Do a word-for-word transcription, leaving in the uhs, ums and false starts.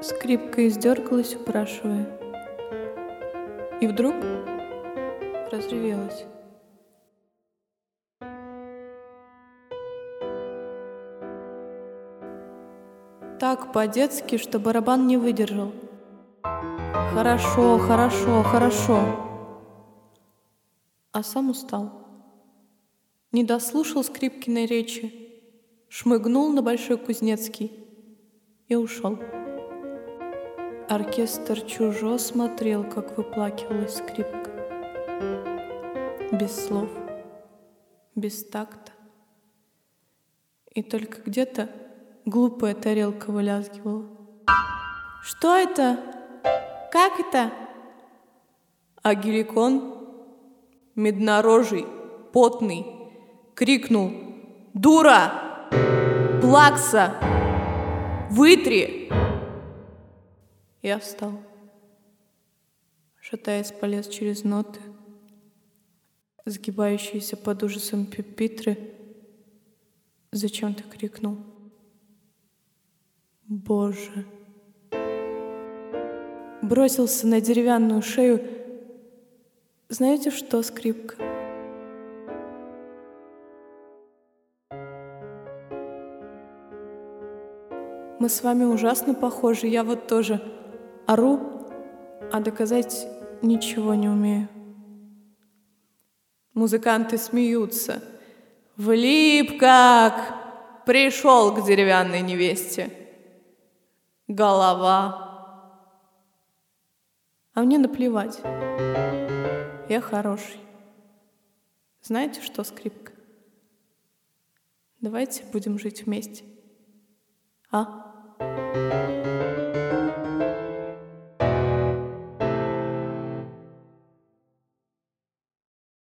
Скрипка издергалась, упрашивая. И вдруг разревелась. Так по-детски, что барабан не выдержал. Хорошо, хорошо, хорошо. А сам устал. Не дослушал Скрипкиной речи, шмыгнул на Большой Кузнецкий и ушел. Оркестр чужо смотрел, как выплакивалась скрипка. Без слов, без такта. И только где-то глупая тарелка вылязгивала. «Что это? Как это?» А Геликон, меднорожий, потный, крикнул: «Дура! Плакса! Вытри!» Я встал. Шатаясь, полез через ноты, сгибающиеся под ужасом пюпитры. Зачем-то крикнул: «Боже!» Бросился на деревянную шею. Знаете что, скрипка? Мы с вами ужасно похожи, я вот тоже ору, а доказать ничего не умею. Музыканты смеются. Влип как! Пришел к деревянной невесте. Голова. А мне наплевать. Я хороший. Знаете что, скрипка? Давайте будем жить вместе. А?